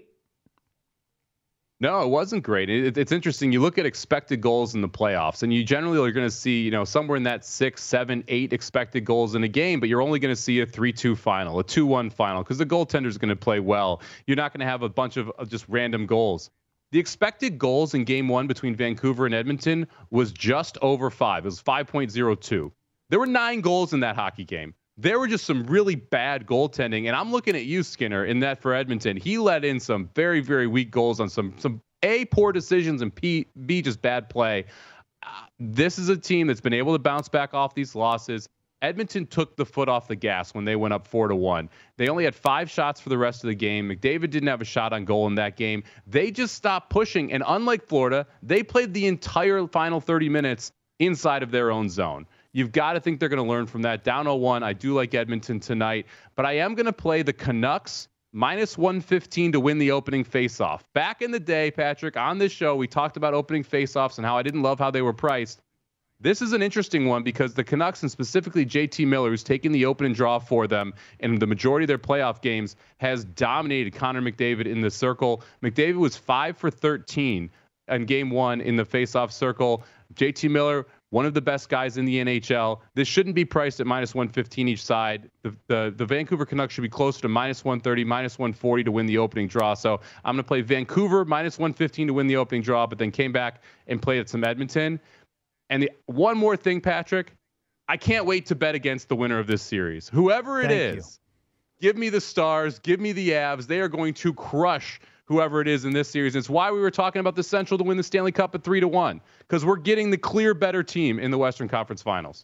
No, it wasn't great. It, it's interesting. You look at expected goals in the playoffs, and you generally are going to see, you know, somewhere in that six, seven, eight expected goals in a game, but you're only going to see a three two final, a two one final, because the goaltender is going to play well. You're not going to have a bunch of, of just random goals. The expected goals in game one between Vancouver and Edmonton was just over five. It was five point oh two. There were nine goals in that hockey game. There were just some really bad goaltending, and I'm looking at you, Skinner, in that for Edmonton. He let in some very, very weak goals on some, some A, poor decisions, and P, B, just bad play. Uh, this is a team that's been able to bounce back off these losses. Edmonton took the foot off the gas when they went up four to one. They only had five shots for the rest of the game. McDavid didn't have a shot on goal in that game. They just stopped pushing, and unlike Florida, they played the entire final thirty minutes inside of their own zone. You've got to think they're going to learn from that. Down oh one, I do like Edmonton tonight, but I am going to play the Canucks minus one fifteen to win the opening faceoff. Back in the day, Patrick, on this show, we talked about opening faceoffs and how I didn't love how they were priced. This is an interesting one because the Canucks, and specifically J T Miller, who's taking the open and draw for them in the majority of their playoff games, has dominated Connor McDavid in the circle. McDavid was five for thirteen in game one in the faceoff circle. J T Miller, one of the best guys in the N H L. This shouldn't be priced at minus one fifteen each side. The, the, the Vancouver Canucks should be closer to minus one thirty, minus one forty to win the opening draw. So I'm going to play Vancouver minus one fifteen to win the opening draw, but then came back and played at some Edmonton. And the one more thing, Patrick, I can't wait to bet against the winner of this series. Whoever it Thank is, you. Give me the Stars, give me the Avs. They are going to crush whoever it is in this series. It's why we were talking about the Central to win the Stanley Cup at three to one, because we're getting the clear better team in the Western Conference Finals.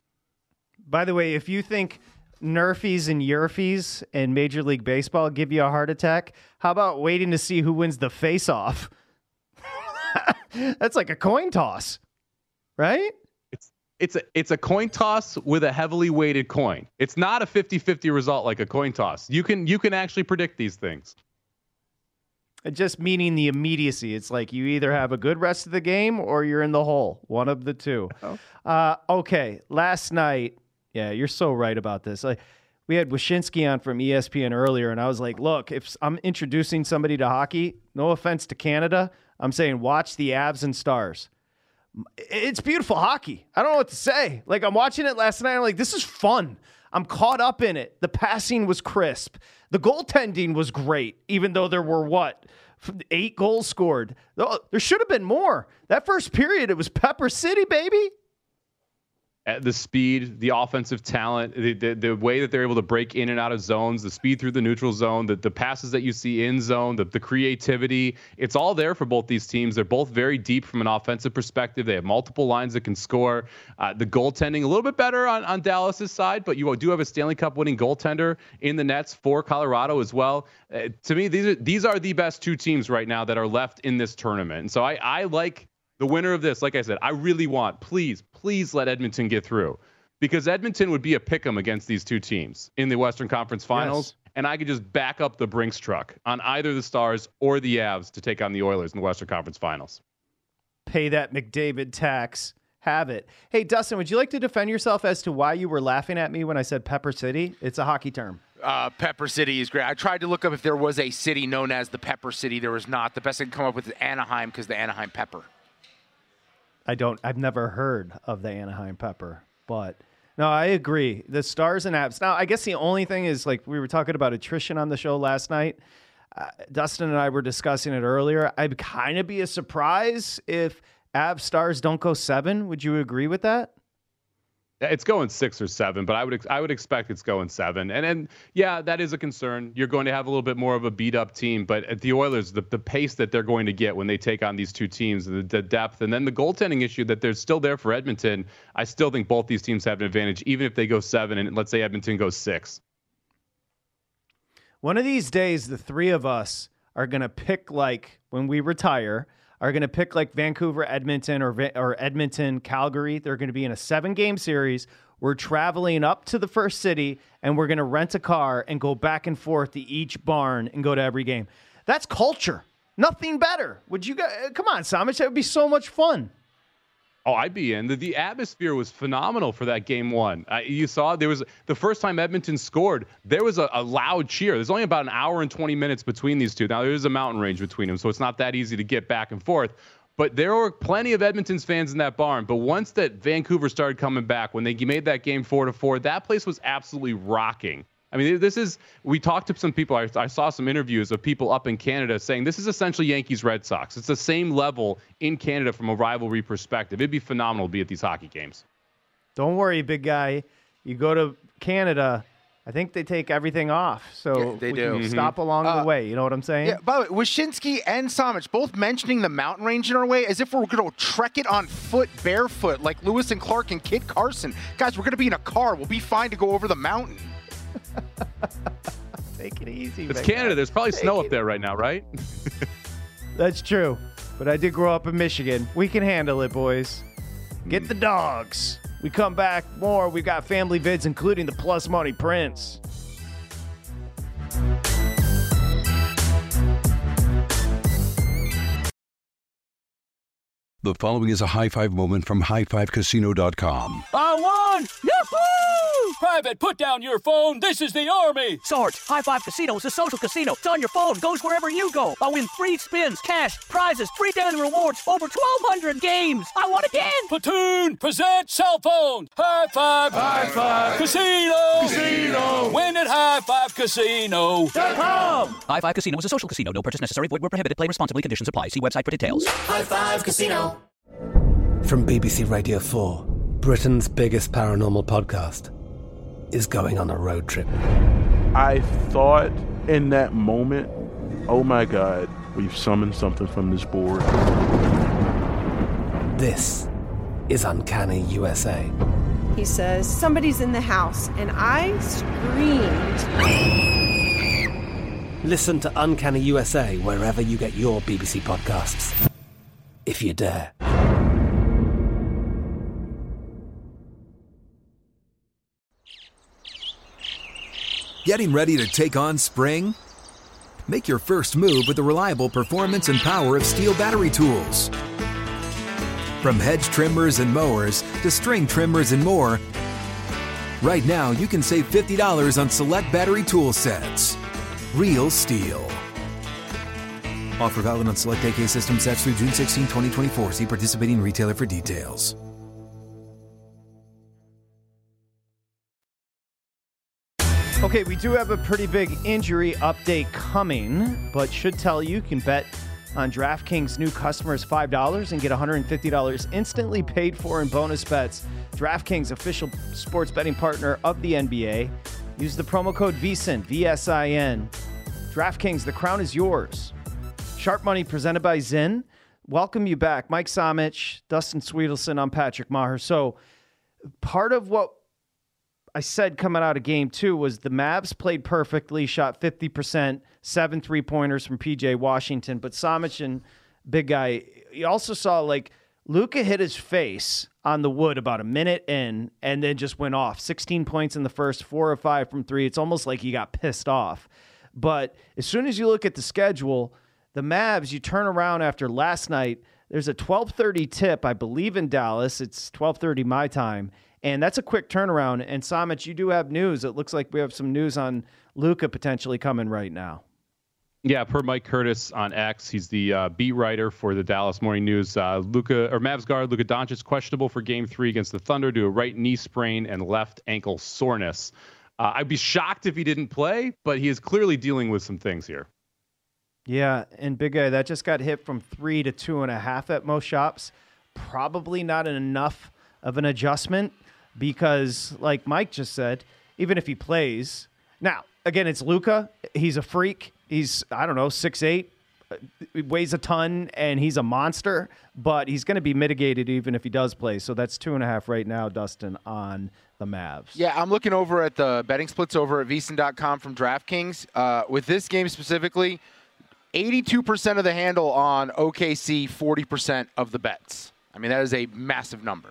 By the way, if you think Nerfies and Yerfies in Major League Baseball give you a heart attack, how about waiting to see who wins the face-off? That's like a coin toss, right? It's it's a it's a coin toss with a heavily weighted coin. It's not a fifty-fifty result like a coin toss. You can you can actually predict these things. Just meaning the immediacy. It's like you either have a good rest of the game or you're in the hole. One of the two. Oh. Uh, okay, last night, yeah, you're so right about this. Like, we had Wyshynski on from E S P N earlier, and I was like, look, if I'm introducing somebody to hockey, no offense to Canada, I'm saying watch the Avs and Stars. It's beautiful hockey. I don't know what to say. Like, I'm watching it last night, I'm like, this is fun. I'm caught up in it. The passing was crisp. The goaltending was great, even though there were, what, eight goals scored. There should have been more. That first period, it was Pepper City, baby. The speed, the offensive talent, the, the the way that they're able to break in and out of zones, the speed through the neutral zone, the, the passes that you see in zone, the, the creativity, it's all there for both these teams. They're both very deep from an offensive perspective. They have multiple lines that can score. Uh, the goaltending, a little bit better on, on Dallas's side, but you do have a Stanley Cup winning goaltender in the nets for Colorado as well. Uh, to me, these are, these are the best two teams right now that are left in this tournament. And so I, I like the winner of this. Like I said, I really want, please, please let Edmonton get through, because Edmonton would be a pick'em against these two teams in the Western Conference Finals. Yes. And I could just back up the Brinks truck on either the Stars or the Avs to take on the Oilers in the Western Conference Finals. Pay that McDavid tax. Have it. Hey, Dustin, would you like to defend yourself as to why you were laughing at me when I said Pepper City? It's a hockey term. Uh, Pepper City is great. I tried to look up if there was a city known as the Pepper City. There was not. The best I could come up with is Anaheim, because the Anaheim Pepper. I don't, I've never heard of the Anaheim Pepper, but no, I agree. The Stars and Avs. Now, I guess the only thing is, like, we were talking about attrition on the show last night. Uh, Dustin and I were discussing it earlier. I'd kind of be a surprise if Avs Stars don't go seven. Would you agree with that? It's going six or seven, but I would I would expect it's going seven. And and yeah, that is a concern. You're going to have a little bit more of a beat up team, but at the Oilers, the, the pace that they're going to get when they take on these two teams, the, the depth, and then the goaltending issue that there's still there for Edmonton. I still think both these teams have an advantage, even if they go seven and let's say Edmonton goes six. One of these days, the three of us are going to pick, like, when we retire, are going to pick like Vancouver, Edmonton, or or Edmonton, Calgary. They're going to be in a seven-game series. We're traveling up to the first city, and we're going to rent a car and go back and forth to each barn and go to every game. That's culture. Nothing better. Would you guys? Come on, Samich. That would be so much fun. Oh, I'd be in. The, the atmosphere was phenomenal for that game one. Uh, you saw there was the first time Edmonton scored, there was a, a loud cheer. There's only about an hour and twenty minutes between these two. Now, there is a mountain range between them, so it's not that easy to get back and forth. But there were plenty of Edmonton's fans in that barn. But once that Vancouver started coming back, when they made that game four to four, that place was absolutely rocking. I mean, this is, we talked to some people, I, I saw some interviews of people up in Canada saying this is essentially Yankees-Red Sox. It's the same level in Canada from a rivalry perspective. It'd be phenomenal to be at these hockey games. Don't worry, big guy. You go to Canada, I think they take everything off. So yeah, they we do. can Mm-hmm. stop along uh, the way. You know what I'm saying? Yeah, by the way, Wyshynski and Samich both mentioning the mountain range in our way as if we're going to trek it on foot, barefoot, like Lewis and Clark and Kit Carson. Guys, we're going to be in a car. We'll be fine to go over the mountain. Take it easy. It's man. Canada. There's probably Take snow it. up there right now, right? That's true. But I did grow up in Michigan. We can handle it, boys. Get the dogs. We come back more. We've got family vids, including the Plus Money Prince. The following is a high five moment from high five casino dot com. I won! Yahoo! Private, put down your phone. This is the Army. Sarge, High Five Casino is a social casino. It's on your phone, goes wherever you go. I win free spins, cash, prizes, free daily rewards, over twelve hundred games. I won again. Platoon, present cell phone. High Five. High Five. Casino. Casino. Win at High Five Casino. .com. High Five Casino is a social casino. No purchase necessary. Void where prohibited. Play responsibly. Conditions apply. See website for details. High Five Casino. From B B C Radio four, Britain's biggest paranormal podcast is going on a road trip. I thought in that moment, oh my God, we've summoned something from this board. This is Uncanny U S A. He says, somebody's in the house, and I screamed. Listen to Uncanny U S A wherever you get your B B C podcasts, if you dare. Getting ready to take on spring? Make your first move with the reliable performance and power of Steel battery tools. From hedge trimmers and mowers to string trimmers and more, right now you can save fifty dollars on select battery tool sets. Real Steel. Offer valid on select A K system sets through June sixteenth, twenty twenty-four. See participating retailer for details. Okay, we do have a pretty big injury update coming, but should tell you you can bet on DraftKings new customers five dollars and get one hundred fifty dollars instantly paid for in bonus bets. DraftKings, official sports betting partner of the N B A. Use the promo code V S I N, V S I N. DraftKings, the crown is yours. Sharp Money presented by Zinn. Welcome you back. Mike Samich, Dustin Sweetelson, I'm Patrick Maher. So part of what I said coming out of game two was the Mavs played perfectly, shot fifty percent, seven three-pointers from P J Washington. But Samich and Big Guy, you also saw like Luka hit his face on the wood about a minute in and then just went off. sixteen points in the first, four or five from three. It's almost like he got pissed off. But as soon as you look at the schedule, the Mavs, you turn around after last night, there's a twelve thirty tip, I believe, in Dallas. It's twelve thirty my time. And that's a quick turnaround. And Samich, you do have news. It looks like we have some news on Luka potentially coming right now. Yeah, per Mike Curtis on X, he's the uh, beat writer for the Dallas Morning News. Uh, Luka or Mavs guard Luka Doncic questionable for Game Three against the Thunder due to a right knee sprain and left ankle soreness. Uh, I'd be shocked if he didn't play, but he is clearly dealing with some things here. Yeah, and Big Guy, that just got hit from three to two and a half at most shops. Probably not enough of an adjustment. because, like Mike just said, even if he plays, now again it's Luka. He's a freak. He's I don't know six eight, weighs a ton, and he's a monster. But he's going to be mitigated even if he does play. So that's two and a half right now, Dustin, on the Mavs. Yeah, I'm looking over at the betting splits over at V S I N dot com from DraftKings. Uh, with this game specifically, eighty-two percent of the handle on O K C, forty percent of the bets. I mean, that is a massive number.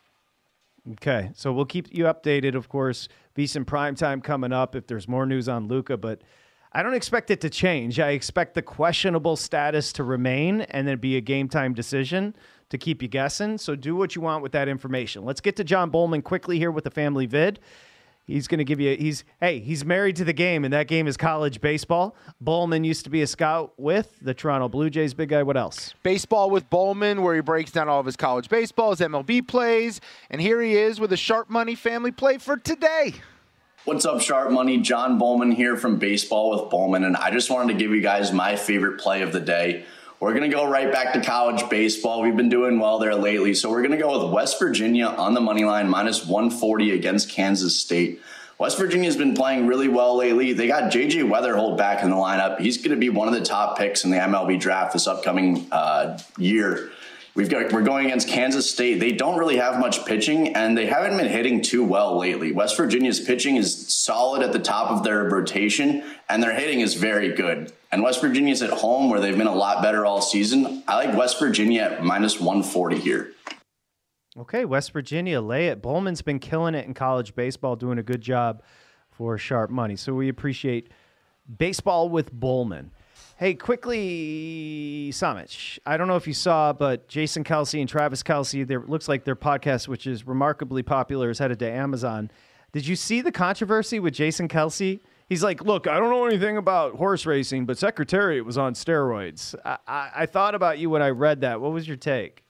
Okay, so we'll keep you updated, of course. V S I N Primetime coming up if there's more news on Luka, but I don't expect it to change. I expect the questionable status to remain and then be a game-time decision to keep you guessing. So do what you want with that information. Let's get to John Bowman quickly here with the Family Vid. He's going to give you, he's, hey, he's married to the game, and that game is college baseball. Bowman used to be a scout with the Toronto Blue Jays. Big guy, what else? Baseball with Bowman, where he breaks down all of his college baseball, his M L B plays, and here he is with a Sharp Money Family Play for today. What's up, Sharp Money? John Bowman here from Baseball with Bowman, and I just wanted to give you guys my favorite play of the day. We're going to go right back to college baseball. We've been doing well there lately, so we're going to go with West Virginia on the money line, minus one forty against Kansas State. West Virginia's been playing really well lately. They got J J Weatherholt back in the lineup. He's going to be one of the top picks in the M L B draft this upcoming uh, year. We've got, we're going against Kansas State. They don't really have much pitching, and they haven't been hitting too well lately. West Virginia's pitching is solid at the top of their rotation, and their hitting is very good. And West Virginia's at home, where they've been a lot better all season. I like West Virginia at minus one forty here. Okay, West Virginia, lay it. Bowman's been killing it in college baseball, doing a good job for Sharp Money. So we appreciate Baseball with Bowman. Hey, quickly, Samich, I don't know if you saw, but Jason Kelce and Travis Kelce, there looks like their podcast, which is remarkably popular, is headed to Amazon. Did you see the controversy with Jason Kelce? He's like, look, I don't know anything about horse racing, but Secretariat was on steroids. I, I, I thought about you when I read that. What was your take?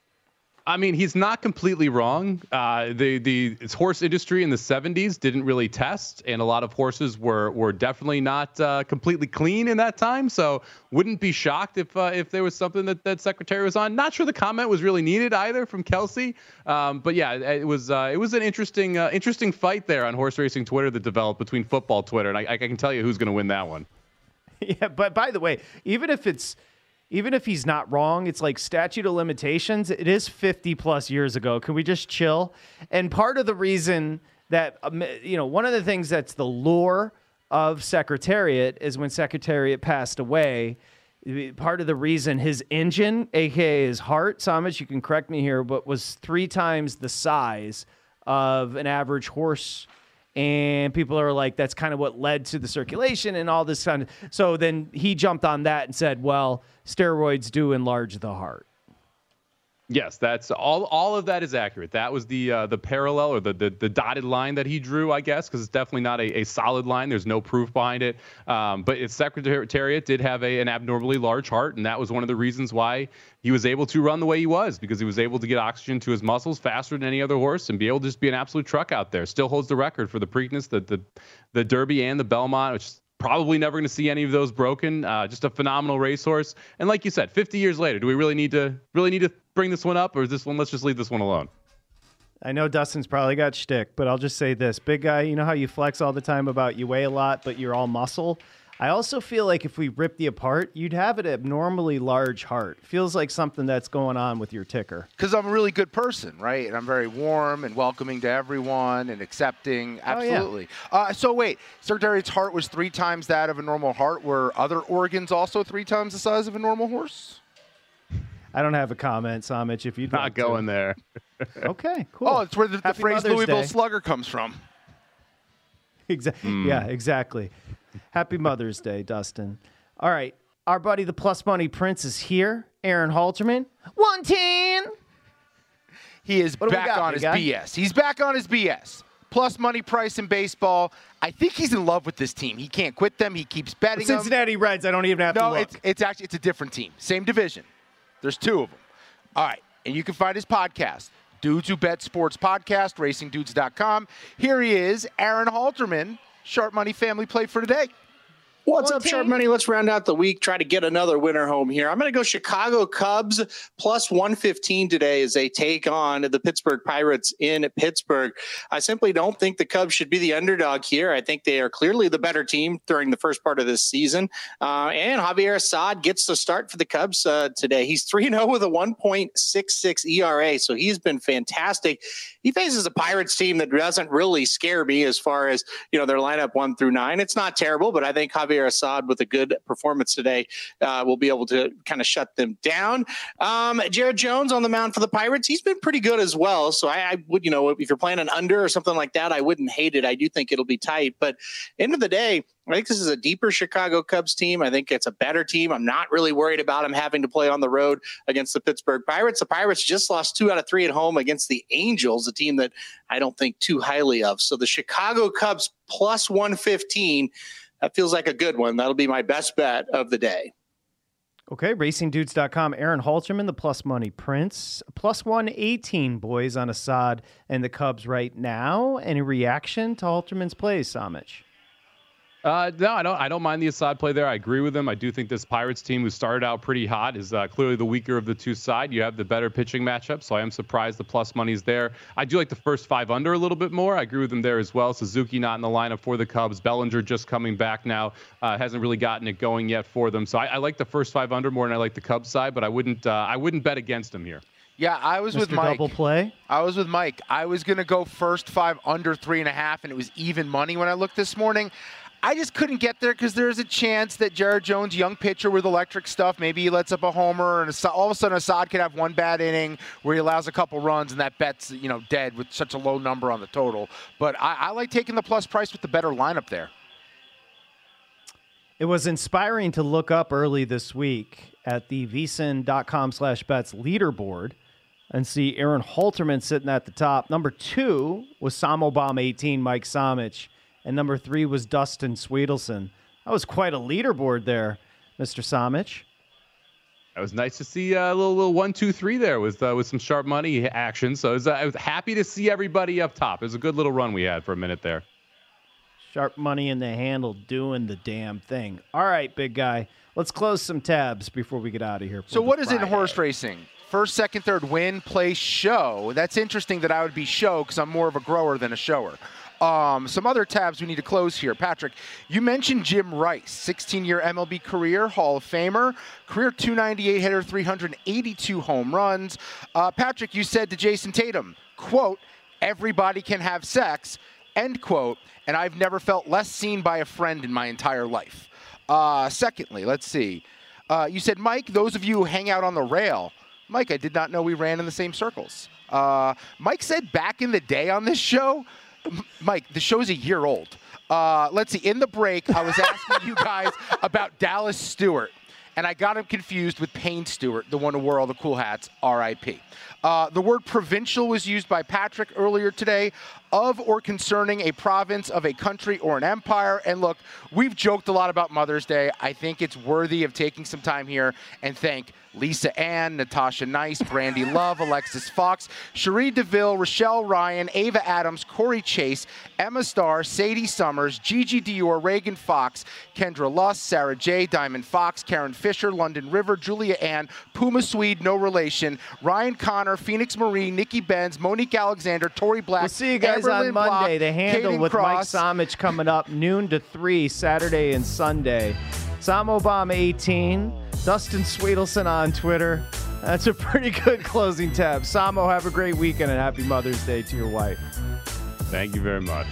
I mean, he's not completely wrong. Uh, the the horse industry in the seventies didn't really test, and a lot of horses were were definitely not uh, completely clean in that time. So wouldn't be shocked if uh, if there was something that that Secretary was on. Not sure the comment was really needed either from Kelce. Um, but yeah, it was uh, it was an interesting uh, interesting fight there on horse racing Twitter that developed between football Twitter, and I, I can tell you who's going to win that one. Yeah, but by the way, even if it's Even if he's not wrong, it's like statute of limitations. It is fifty plus years ago. Can we just chill? And part of the reason that, you know, one of the things that's the lure of Secretariat is when Secretariat passed away, part of the reason his engine, A K A his heart, Samich, you can correct me here, but was three times the size of an average horse. And people are like, that's kind of what led to the circulation and all this kind of. So then he jumped on that and said, well, steroids do enlarge the heart. Yes, that's all. All of that is accurate. That was the uh, the parallel or the, the the dotted line that he drew, I guess, because it's definitely not a, a solid line. There's no proof behind it. Um, but its Secretariat did have a, an abnormally large heart, and that was one of the reasons why he was able to run the way he was, because he was able to get oxygen to his muscles faster than any other horse and be able to just be an absolute truck out there. Still holds the record for the Preakness, the the, the Derby, and the Belmont, which is probably never going to see any of those broken. Uh, just a phenomenal racehorse. And like you said, fifty years later, do we really need to really need to bring this one up, or is this one, let's just leave this one alone? I know Dustin's probably got shtick, but I'll just say this. Big guy, you know how you flex all the time about you weigh a lot, but you're all muscle? I also feel like if we ripped you apart, you'd have an abnormally large heart. Feels like something that's going on with your ticker. Because I'm a really good person, right? And I'm very warm and welcoming to everyone and accepting. Absolutely. Oh, yeah. uh, so wait, Secretariat's heart was three times that of a normal heart. Were other organs also three times the size of a normal horse? I don't have a comment, Samich, if you'd not like going to. there. Okay, cool. Oh, it's where the, the phrase Mother's Louisville Day. Slugger comes from. Exactly. Mm. Yeah, exactly. Happy Mother's Day, Dustin. All right. Our buddy, the Plus Money Prince, is here. Aaron Halterman. one ten. He is What do we back got, on big his guy? B S. He's back on his B S. Plus money price in baseball. I think he's in love with this team. He can't quit them. He keeps betting them. Cincinnati Reds, I don't even have to No, look. it's, it's actually it's a different team. Same division. There's two of them. All right. And you can find his podcast, Dudes Who Bet Sports Podcast, racing dudes dot com. Here he is, Aaron Halterman, Sharp Money Family Play for today. What's up, Sharp Money? Let's round out the week, try to get another winner home here. I'm going to go Chicago Cubs plus one fifteen today as they take on the Pittsburgh Pirates in Pittsburgh. I simply don't think the Cubs should be the underdog here. I think they are clearly the better team during the first part of this season. Uh, and Javier Assad gets the start for the Cubs uh, today. He's three and oh with a one point six six E R A, so he's been fantastic. He faces a Pirates team that doesn't really scare me as far as, you know, their lineup one through nine. It's not terrible, but I think Javier Assad with a good performance today uh, will be able to kind of shut them down. Um, Jared Jones on the mound for the Pirates. He's been pretty good as well. So I, I would, you know, if you're playing an under or something like that, I wouldn't hate it. I do think it'll be tight, but end of the day, I think this is a deeper Chicago Cubs team. I think it's a better team. I'm not really worried about them having to play on the road against the Pittsburgh Pirates. The Pirates just lost two out of three at home against the Angels, a team that I don't think too highly of. So the Chicago Cubs plus one fifteen, that feels like a good one. That'll be my best bet of the day. Okay, racing dudes dot com, Aaron Halterman, the plus money Prince, plus one eighteen, boys, on Assad and the Cubs right now. Any reaction to Halterman's plays, Samich? Uh, no, I don't. I don't mind the Assad play there. I agree with him. I do think this Pirates team, who started out pretty hot, is uh, clearly the weaker of the two side. You have the better pitching matchup, so I am surprised the plus money's there. I do like the first five under a little bit more. I agree with him there as well. Suzuki not in the lineup for the Cubs. Bellinger just coming back now, uh, hasn't really gotten it going yet for them. So I, I like the first five under more than I like the Cubs side, but I wouldn't. Uh, I wouldn't bet against him here. Yeah, I was Mister with Mike. Double play. I was with Mike. I was going to go first five under three and a half, and it was even money when I looked this morning. I just couldn't get there because there's a chance that Jared Jones, young pitcher with electric stuff, maybe he lets up a homer, and Assad, all of a sudden Assad could have one bad inning where he allows a couple runs, and that bet's, you know, dead with such a low number on the total. But I, I like taking the plus price with the better lineup there. It was inspiring to look up early this week at the V S I N dot com slash bets leaderboard and see Aaron Halterman sitting at the top. Number two was Samobomb eighteen, Mike Samich. And number three was Dustin Sweetelson. That was quite a leaderboard there, Mister Samich. That was nice to see a little, little one, two, three there with uh, with some sharp money action. So I was, uh, I was happy to see everybody up top. It was a good little run we had for a minute there. Sharp money in the handle doing the damn thing. All right, big guy. Let's close some tabs before we get out of here. So what is it in horse racing? First, second, third, win, place, show. That's interesting that I would be show because I'm more of a grower than a shower. Um, some other tabs we need to close here. Patrick, you mentioned Jim Rice, sixteen-year M L B career, Hall of Famer, career two ninety-eight hitter, three hundred eighty-two home runs. Uh, Patrick, you said to Jason Tatum, quote, everybody can have sex, end quote, and I've never felt less seen by a friend in my entire life. Uh, secondly, let's see. Uh, you said, Mike, those of you who hang out on the rail. Mike, I did not know we ran in the same circles. Uh, Mike said back in the day on this show, Mike, the show's a year old. Uh, let's see. In the break, I was asking you guys about Dallas Stewart, and I got him confused with Payne Stewart, the one who wore all the cool hats, R I P Uh, the word provincial was used by Patrick earlier today, of or concerning a province of a country or an empire. And look, we've joked a lot about Mother's Day. I think it's worthy of taking some time here and thank Lisa Ann, Natasha Nice, Brandy Love, Alexis Fox, Cherie DeVille, Rochelle Ryan, Ava Adams, Corey Chase, Emma Starr, Sadie Summers, Gigi Dior, Reagan Fox, Kendra Luss, Sarah J, Diamond Fox, Karen Fisher, London River, Julia Ann, Puma Swede, no relation, Ryan Connor, Phoenix Marie, Nikki Benz, Monique Alexander, Tori Black. We'll see you guys Amberlynn on Monday. Block, The Handle Kaden with Cross. Mike Samich coming up noon to three, Saturday and Sunday. Samobomb eighteen, Dustin Sweetelson on Twitter. That's a pretty good closing tab. Samo, have a great weekend and happy Mother's Day to your wife. Thank you very much.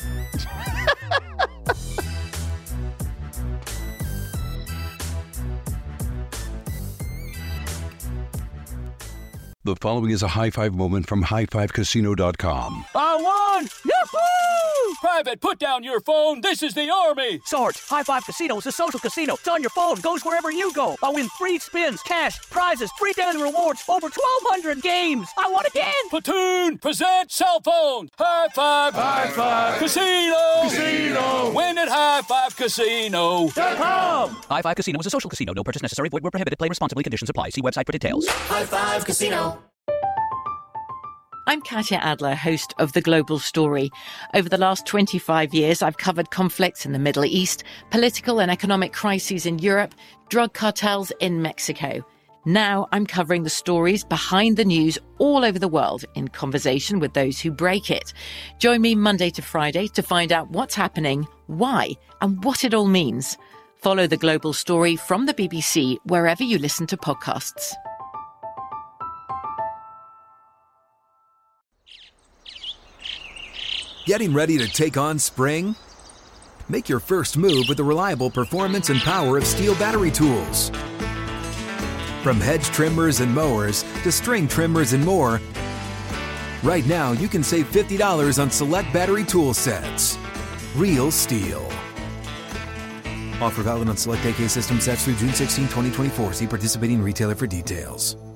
The following is a high five moment from high five casino dot com. I won! Yahoo! Private, put down your phone. This is the Army. Sarge, High Five Casino is a social casino. It's on your phone, goes wherever you go. I win free spins, cash, prizes, free daily rewards, over twelve hundred games. I won again. Platoon, present cell phone. High Five. High Five. Casino. Casino. Win at high five casino dot com. High Five Casino is a social casino. No purchase necessary. Void where prohibited. Play responsibly. Conditions apply. See website for details. High Five Casino. I'm Katya Adler, host of The Global Story. Over the last twenty-five years, I've covered conflicts in the Middle East, political and economic crises in Europe, drug cartels in Mexico. Now I'm covering the stories behind the news all over the world in conversation with those who break it. Join me Monday to Friday to find out what's happening, why, and what it all means. Follow The Global Story from the B B C wherever you listen to podcasts. Getting ready to take on spring? Make your first move with the reliable performance and power of Steel battery tools. From hedge trimmers and mowers to string trimmers and more, right now you can save fifty dollars on select battery tool sets. Real Steel. Offer valid on select A K system sets through June sixteenth, twenty twenty-four. See participating retailer for details.